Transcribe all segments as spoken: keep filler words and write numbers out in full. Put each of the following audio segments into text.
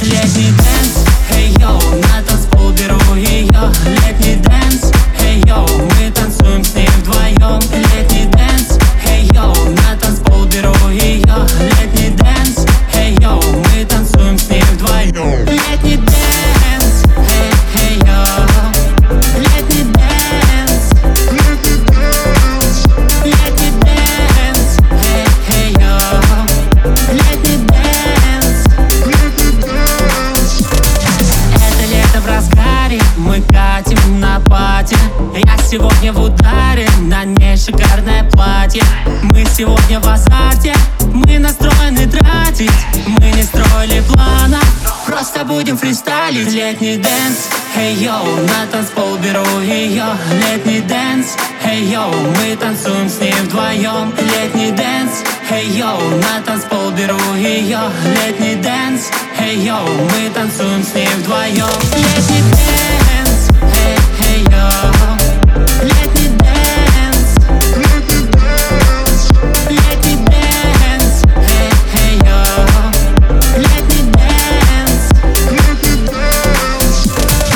Летний дэнс, эй йоу, на танцпол беру ее. Летний дэнс, эй йоу, мы танцуем с ней вдвоем. Летний дэнс, эй йоу, на танцпол беру ее. Летний дэнс, эй йоу, мы танцуем с ней вдвоем. Летний дэнс, эй, эй йоу. Летний дэнс, летний дэнс, летний дэнс, эй, эй йоу. Летний дэнс, летний дэнс. Это лето в разгаре, мы катим на пати. Я сегодня в ударе, на ней шикарное платье. Мы сегодня в азарте, мы настроены тратить. Мы не строили плана, просто будем фристайлить. Летний дэнс, эй йоу, на танцпол беру ее. Летний дэнс, эй йоу, мы танцуем с ней вдвоем. Летний дэнс, эй йоу, на танцпол беру ее. Летний дэнс, эй йоу, мы танцуем с ней вдвоем. Летний дэнс, эй, эй йоу. Летний дэнс, летний дэнс, летний дэнс, эй, эй йоу. Летний дэнс, летний дэнс.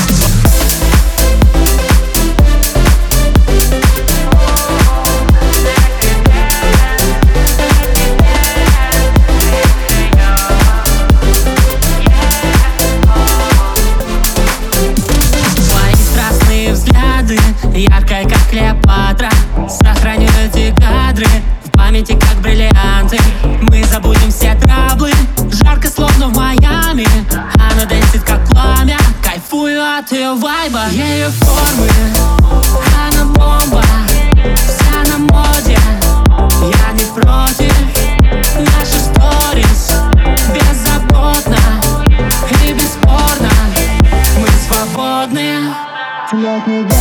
Твои страстные взгляды, яркая как Клеопатра. Сохраню эти кадры в памяти как бриллианты. Мы забудем все траблы, жарко словно в Майами. Она дэнсит как пламя, кайфую от ее вайба. Ее формы, она бомба, вся на моде. Я не против, наши сторис беззаботно и бесспорно. Мы свободны. Летний дэнс.